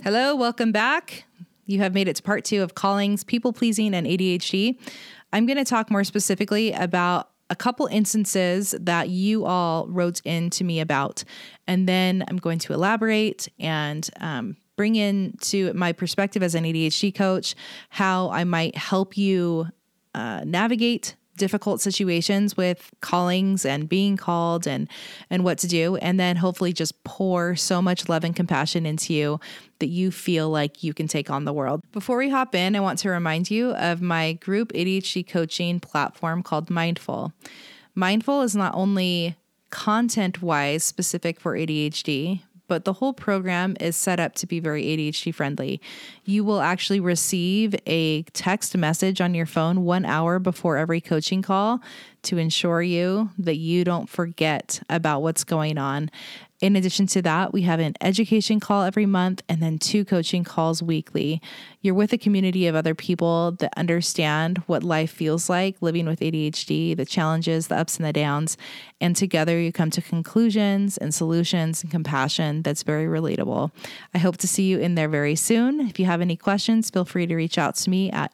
Hello, welcome back. You have made it to part 2 of callings, people pleasing, and ADHD. I'm going to talk more specifically about a couple instances that you all wrote in to me about. And then I'm going to elaborate and bring into my perspective as an ADHD coach how I might help you navigate difficult situations with callings and being called and what to do. And then hopefully just pour so much love and compassion into you that you feel like you can take on the world. Before we hop in, I want to remind you of my group ADHD coaching platform called Mindful. Mindful is not only content-wise specific for ADHD, but the whole program is set up to be very ADHD friendly. You will actually receive a text message on your phone 1 hour before every coaching call to ensure you that you don't forget about what's going on. In addition to that, we have an education call every month and then 2 coaching calls weekly. You're with a community of other people that understand what life feels like living with ADHD, the challenges, the ups and the downs, and together you come to conclusions and solutions and compassion that's very relatable. I hope to see you in there very soon. If you have any questions, feel free to reach out to me at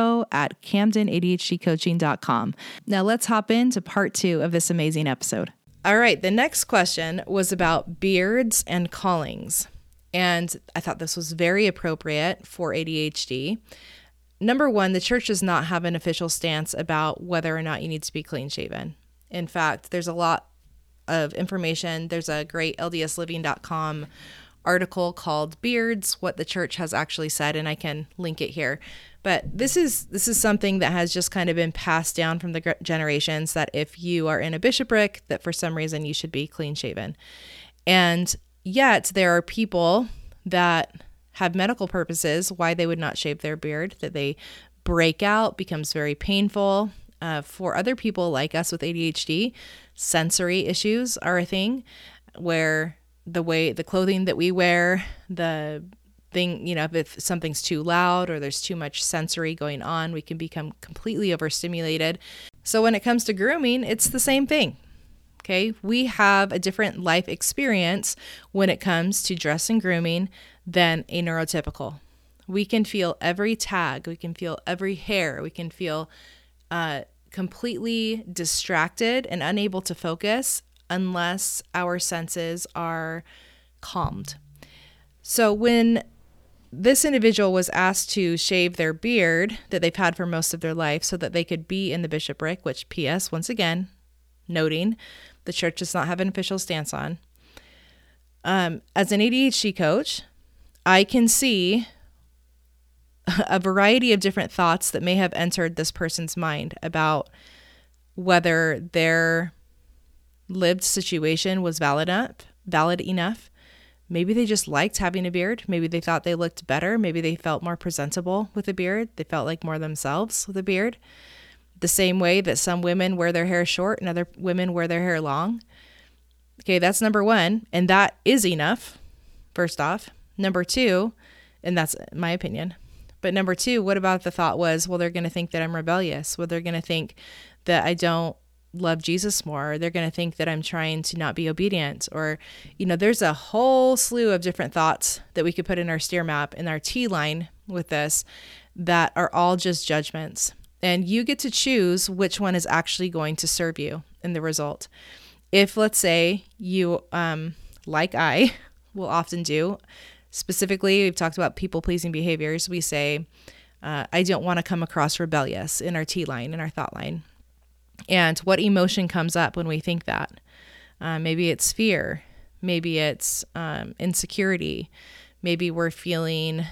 info@camdenadhdcoaching.com. Now let's hop into part 2 of this amazing episode. All right, the next question was about beards and callings. And I thought this was very appropriate for ADHD. Number one, the church does not have an official stance about whether or not you need to be clean shaven. In fact, there's a lot of information. There's a great LDSliving.com article called Beards, What the Church Has Actually Said, and I can link it here. But this is something that has just kind of been passed down from the generations, that if you are in a bishopric, that for some reason you should be clean shaven. And yet there are people that have medical purposes why they would not shave their beard, that they break out, becomes very painful. For other people like us with ADHD, sensory issues are a thing where the clothing that we wear, the thing, if something's too loud or there's too much sensory going on, we can become completely overstimulated. So when it comes to grooming, it's the same thing. Okay. We have a different life experience when it comes to dress and grooming than a neurotypical. We can feel every tag. We can feel every hair. We can feel completely distracted and unable to focus unless our senses are calmed. So when this individual was asked to shave their beard that they've had for most of their life so that they could be in the bishopric, which P.S., once again, noting the church does not have an official stance on. As an ADHD coach, I can see a variety of different thoughts that may have entered this person's mind about whether their lived situation was valid enough. Maybe they just liked having a beard. Maybe they thought they looked better. Maybe they felt more presentable with a beard. They felt like more themselves with a beard. The same way that some women wear their hair short and other women wear their hair long. Okay, that's number one. And that is enough, first off. Number two, and that's my opinion. But number two, what about the thought was, well, they're going to think that I'm rebellious. Well, they're going to think that I don't love Jesus more, or they're going to think that I'm trying to not be obedient, or, there's a whole slew of different thoughts that we could put in our steer map, in our T line with this, that are all just judgments. And you get to choose which one is actually going to serve you in the result. If, let's say, you, like I will often do, specifically, we've talked about people-pleasing behaviors, we say, I don't want to come across rebellious in our T line, in our thought line. And what emotion comes up when we think that? Maybe it's fear. Maybe it's insecurity. Maybe we're feeling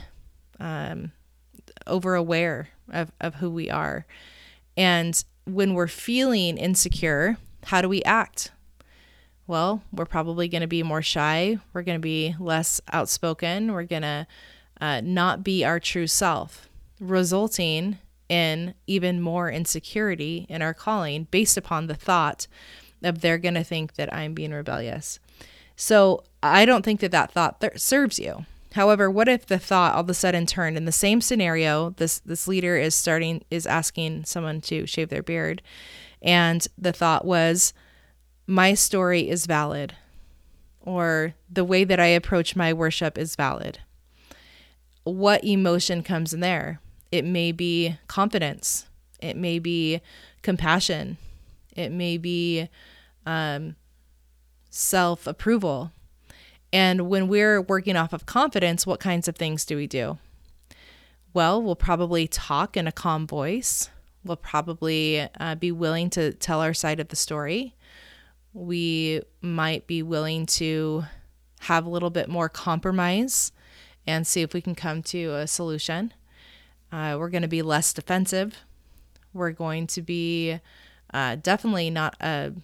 over-aware of who we are. And when we're feeling insecure, how do we act? Well, we're probably going to be more shy. We're going to be less outspoken. We're going to not be our true self, resulting in even more insecurity in our calling based upon the thought of they're going to think that I'm being rebellious. So I don't think that thought serves you. However, what if the thought all of a sudden turned in the same scenario? This leader is asking someone to shave their beard, and the thought was, my story is valid, or the way that I approach my worship is valid. what emotion comes in there? It may be confidence. It may be compassion. It may be self-approval. And when we're working off of confidence, what kinds of things do we do? Well, we'll probably talk in a calm voice. We'll probably be willing to tell our side of the story. We might be willing to have a little bit more compromise and see if we can come to a solution. We're going to be less defensive. We're going to be definitely not a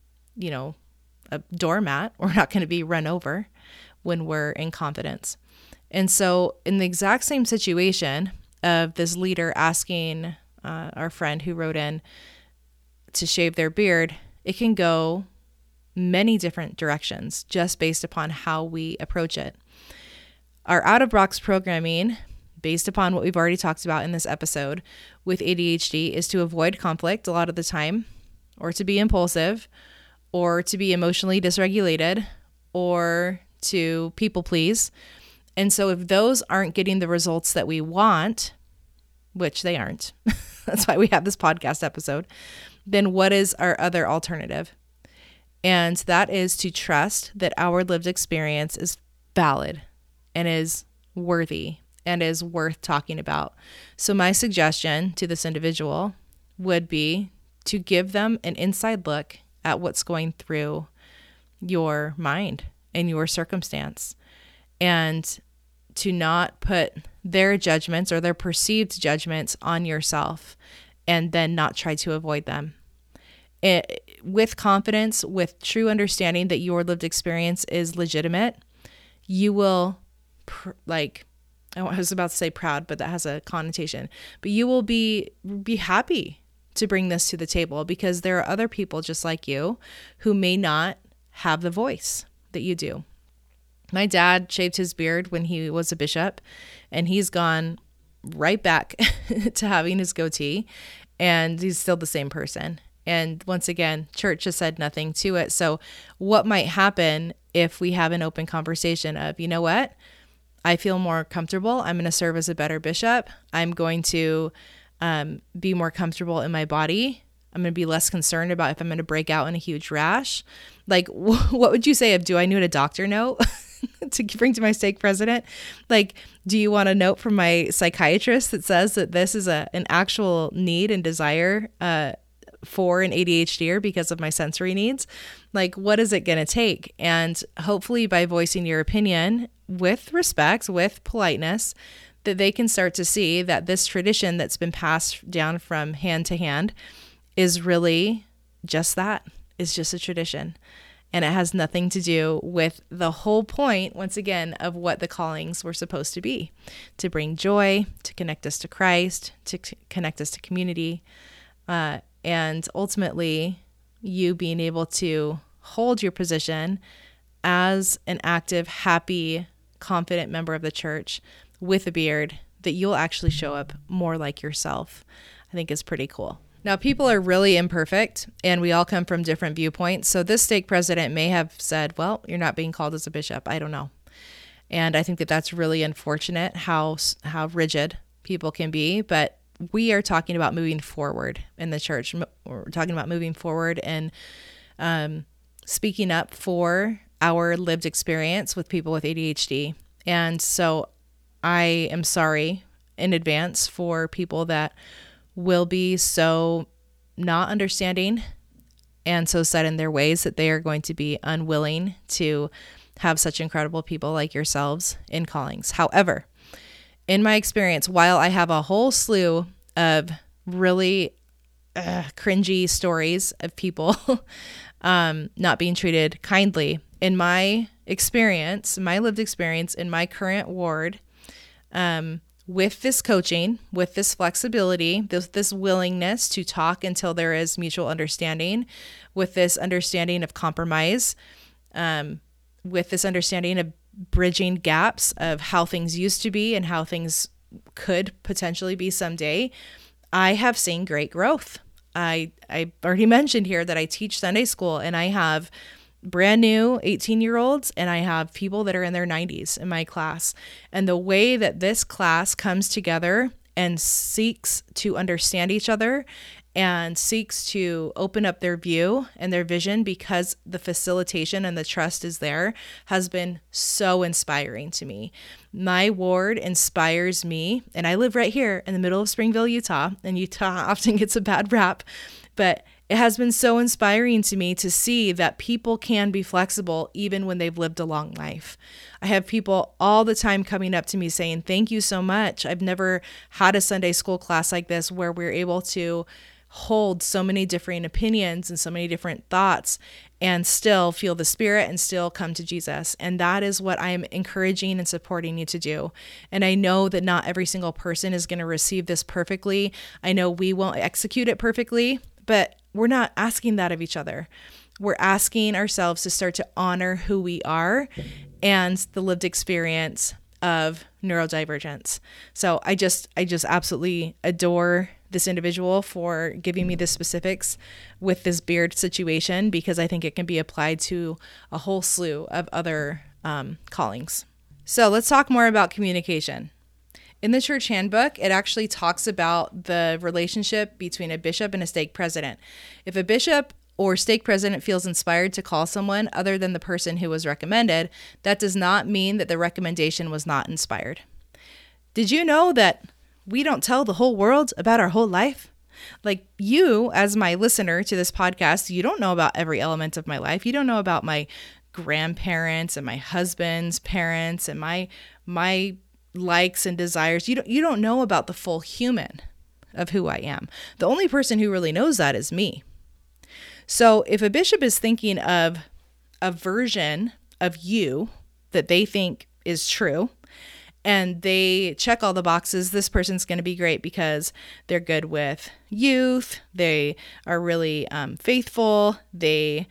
doormat. We're not going to be run over when we're in confidence. And so in the exact same situation of this leader asking our friend who wrote in to shave their beard, it can go many different directions just based upon how we approach it. Our out-of-box programming, based upon what we've already talked about in this episode with ADHD, is to avoid conflict a lot of the time, or to be impulsive, or to be emotionally dysregulated, or to people please. And so if those aren't getting the results that we want, which they aren't, that's why we have this podcast episode, then what is our other alternative? And that is to trust that our lived experience is valid and is worthy and is worth talking about. So my suggestion to this individual would be to give them an inside look at what's going through your mind and your circumstance, and to not put their judgments or their perceived judgments on yourself and then not try to avoid them. With confidence, with true understanding that your lived experience is legitimate, you will, I was about to say proud, but that has a connotation, but you will be happy to bring this to the table, because there are other people just like you who may not have the voice that you do. My dad shaved his beard when he was a bishop, and he's gone right back to having his goatee, and he's still the same person. And once again, church has said nothing to it. So what might happen if we have an open conversation of, you know what, I feel more comfortable. I'm going to serve as a better bishop. I'm going to be more comfortable in my body. I'm going to be less concerned about if I'm going to break out in a huge rash. Like, what would you say of, do I need a doctor note to bring to my stake president? Like, do you want a note from my psychiatrist that says that this is an actual need and desire for an ADHDer because of my sensory needs? Like, what is it going to take? And hopefully by voicing your opinion with respect, with politeness, that they can start to see that this tradition that's been passed down from hand to hand is really just that. It's just a tradition. And it has nothing to do with the whole point, once again, of what the callings were supposed to be: to bring joy, to connect us to Christ, to connect us to community, and ultimately you being able to hold your position as an active, happy, confident member of the church with a beard, that you'll actually show up more like yourself, I think is pretty cool. Now, people are really imperfect, and we all come from different viewpoints. So this stake president may have said, well, you're not being called as a bishop. I don't know. And I think that that's really unfortunate how rigid people can be. But we are talking about moving forward in the church. We're talking about moving forward and speaking up for our lived experience with people with ADHD. And so I am sorry in advance for people that will be so not understanding and so set in their ways that they are going to be unwilling to have such incredible people like yourselves in callings. However, in my experience, while I have a whole slew of really cringy stories of people not being treated kindly, in my experience, my lived experience in my current ward, with this coaching, with this flexibility, this willingness to talk until there is mutual understanding, with this understanding of compromise, with this understanding of bridging gaps of how things used to be and how things could potentially be someday, I have seen great growth. I already mentioned here that I teach Sunday school, and I have brand new 18-year-olds, and I have people that are in their 90s in my class. And the way that this class comes together and seeks to understand each other and seeks to open up their view and their vision because the facilitation and the trust is there has been so inspiring to me. My ward inspires me, and I live right here in the middle of Springville, Utah, and Utah often gets a bad rap, but it has been so inspiring to me to see that people can be flexible even when they've lived a long life. I have people all the time coming up to me saying, "Thank you so much. I've never had a Sunday school class like this where we're able to hold so many different opinions and so many different thoughts and still feel the Spirit and still come to Jesus." And that is what I am encouraging and supporting you to do. And I know that not every single person is going to receive this perfectly. I know we won't execute it perfectly, but we're not asking that of each other. We're asking ourselves to start to honor who we are and the lived experience of neurodivergence. So I just absolutely adore this individual for giving me the specifics with this beard situation, because I think it can be applied to a whole slew of other callings. So let's talk more about communication. In the church handbook, it actually talks about the relationship between a bishop and a stake president. If a bishop or stake president feels inspired to call someone other than the person who was recommended, that does not mean that the recommendation was not inspired. Did you know that we don't tell the whole world about our whole life? Like, you, as my listener to this podcast, you don't know about every element of my life. You don't know about my grandparents and my husband's parents and my likes and desires. You don't know about the full human of who I am. The only person who really knows that is me. So if a bishop is thinking of a version of you that they think is true, and they check all the boxes, this person's going to be great because they're good with youth, they are really faithful, they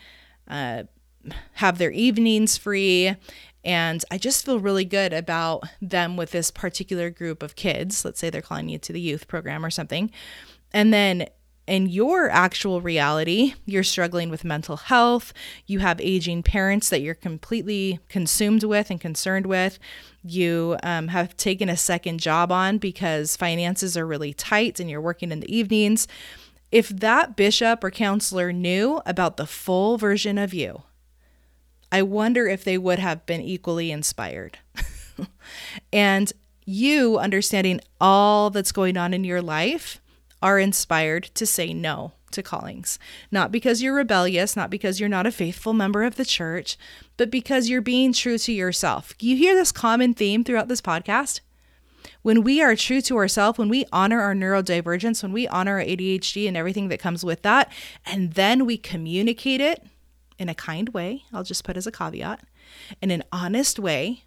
have their evenings free, and I just feel really good about them with this particular group of kids. Let's say they're calling you to the youth program or something. And then in your actual reality, you're struggling with mental health. You have aging parents that you're completely consumed with and concerned with. You have taken a second job on because finances are really tight and you're working in the evenings. If that bishop or counselor knew about the full version of you, I wonder if they would have been equally inspired. And you, understanding all that's going on in your life, are inspired to say no to callings. Not because you're rebellious, not because you're not a faithful member of the church, but because you're being true to yourself. You hear this common theme throughout this podcast? When we are true to ourselves, when we honor our neurodivergence, when we honor our ADHD and everything that comes with that, and then we communicate it in a kind way, I'll just put as a caveat, in an honest way,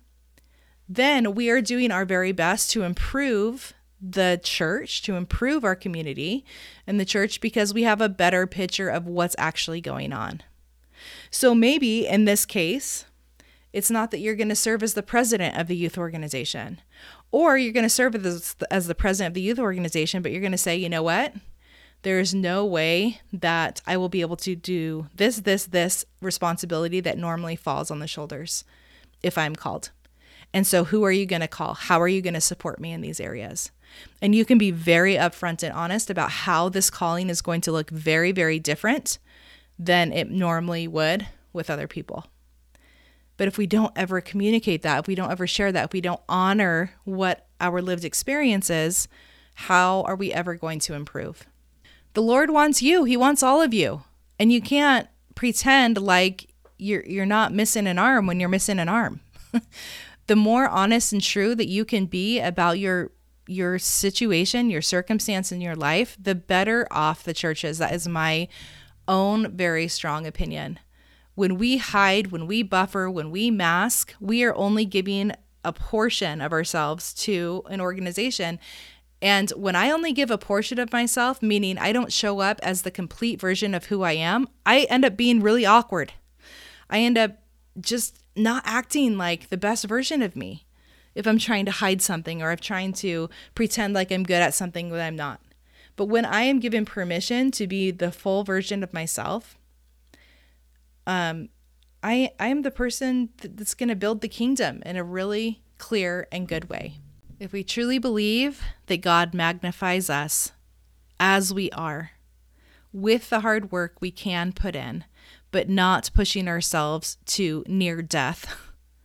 then we are doing our very best to improve the church, to improve our community and the church, because we have a better picture of what's actually going on. So maybe in this case, it's not that you're going to serve as the president of the youth organization, or you're going to serve as the president of the youth organization, but you're going to say, you know what? There's no way that I will be able to do this responsibility that normally falls on the shoulders if I'm called. And so who are you going to call? How are you going to support me in these areas? And you can be very upfront and honest about how this calling is going to look very, very different than it normally would with other people. But if we don't ever communicate that, if we don't ever share that, if we don't honor what our lived experience is, how are we ever going to improve? The Lord wants you. He wants all of you. And you can't pretend like you're not missing an arm when you're missing an arm. The more honest and true that you can be about your situation, your circumstance in your life, the better off the church is. That is my own very strong opinion. When we hide, when we buffer, when we mask, we are only giving a portion of ourselves to an organization. And when I only give a portion of myself, meaning I don't show up as the complete version of who I am, I end up being really awkward. I end up just not acting like the best version of me if I'm trying to hide something, or if I'm trying to pretend like I'm good at something that I'm not. But when I am given permission to be the full version of myself, I'm the person that's going to build the kingdom in a really clear and good way. If we truly believe that God magnifies us as we are, with the hard work we can put in, but not pushing ourselves to near death,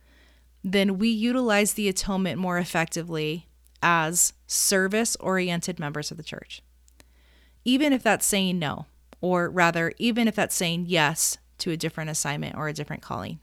then we utilize the atonement more effectively as service-oriented members of the church. Even if that's saying no, or rather, even if that's saying yes to a different assignment or a different calling.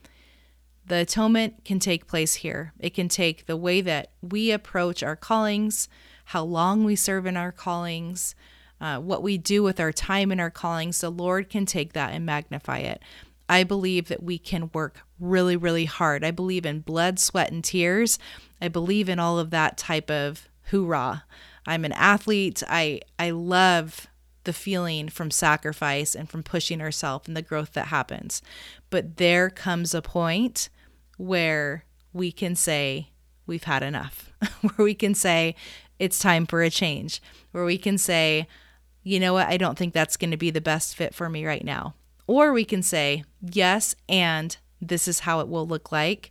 The atonement can take place here. It can take the way that we approach our callings, how long we serve in our callings, what we do with our time in our callings. The Lord can take that and magnify it. I believe that we can work really, really hard. I believe in blood, sweat, and tears. I believe in all of that type of hoorah. I'm an athlete. I love the feeling from sacrifice and from pushing ourselves and the growth that happens. But there comes a point where we can say we've had enough, where we can say it's time for a change, where we can say, you know what, I don't think that's going to be the best fit for me right now. Or we can say, yes, and this is how it will look like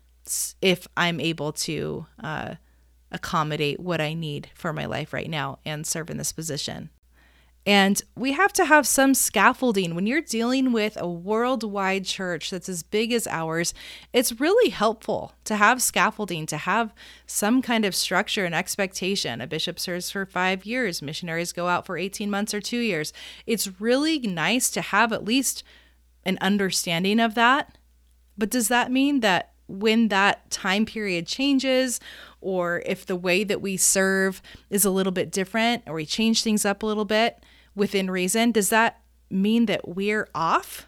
if I'm able to accommodate what I need for my life right now and serve in this position. And we have to have some scaffolding. When you're dealing with a worldwide church that's as big as ours, it's really helpful to have scaffolding, to have some kind of structure and expectation. A bishop serves for 5 years. Missionaries go out for 18 months or 2 years. It's really nice to have at least an understanding of that. But does that mean that when that time period changes, or if the way that we serve is a little bit different, or we change things up a little bit within reason, does that mean that we're off?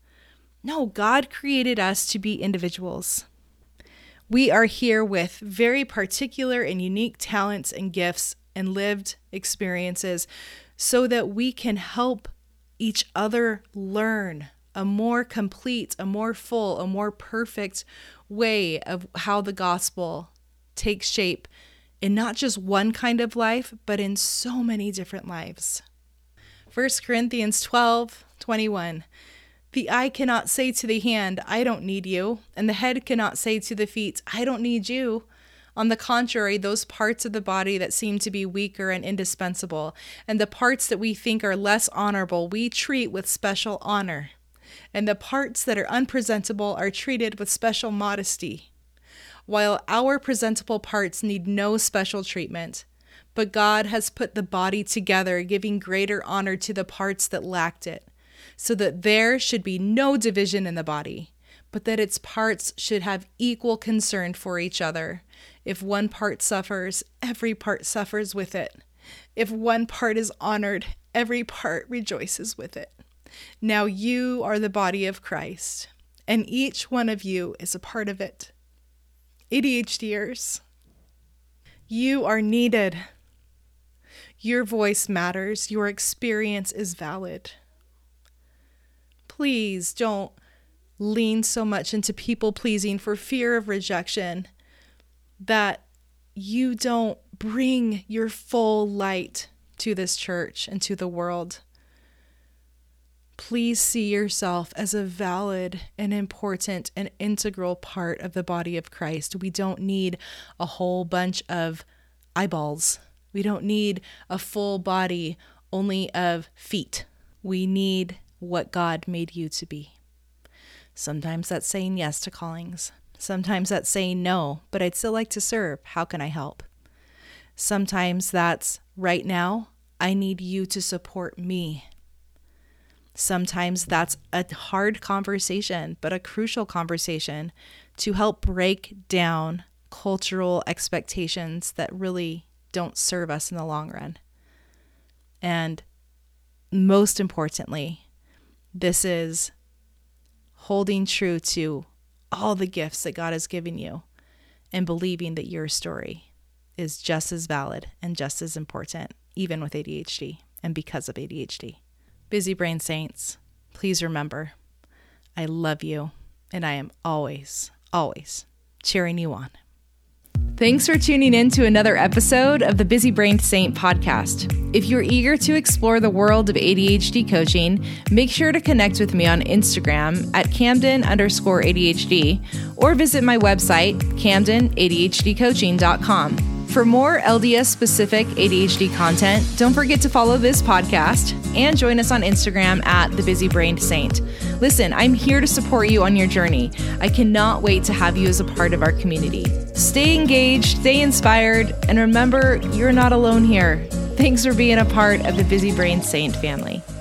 No, God created us to be individuals. We are here with very particular and unique talents and gifts and lived experiences so that we can help each other learn a more complete, a more full, a more perfect way of how the gospel takes shape in not just one kind of life, but in so many different lives. 1 Corinthians 12:21. The eye cannot say to the hand, I don't need you, and the head cannot say to the feet, I don't need you. On the contrary, those parts of the body that seem to be weaker and indispensable, and the parts that we think are less honorable, we treat with special honor. And the parts that are unpresentable are treated with special modesty, while our presentable parts need no special treatment. But God has put the body together, giving greater honor to the parts that lacked it, so that there should be no division in the body, but that its parts should have equal concern for each other. If one part suffers, every part suffers with it. If one part is honored, every part rejoices with it. Now you are the body of Christ, and each one of you is a part of it. ADHDers, you are needed. Your voice matters. Your experience is valid. Please don't lean so much into people pleasing for fear of rejection that you don't bring your full light to this church and to the world. Please see yourself as a valid and important and integral part of the body of Christ. We don't need a whole bunch of eyeballs. We don't need a full body only of feet. We need what God made you to be. Sometimes that's saying yes to callings. Sometimes that's saying no, but I'd still like to serve. How can I help? Sometimes that's right now, I need you to support me. Sometimes that's a hard conversation, but a crucial conversation to help break down cultural expectations that really don't serve us in the long run. And most importantly, this is holding true to all the gifts that God has given you and believing that your story is just as valid and just as important, even with ADHD and because of ADHD. Busy Brain Saints, please remember, I love you, and I am always, always cheering you on. Thanks for tuning in to another episode of the Busy Brain Saint podcast. If you're eager to explore the world of ADHD coaching, make sure to connect with me on Instagram at Camden_ADHD or visit my website, CamdenADHDcoaching.com. For more LDS-specific ADHD content, don't forget to follow this podcast and join us on Instagram at The Busy Brain Saint. Listen, I'm here to support you on your journey. I cannot wait to have you as a part of our community. Stay engaged, stay inspired, and remember, you're not alone here. Thanks for being a part of the Busy Brain Saint family.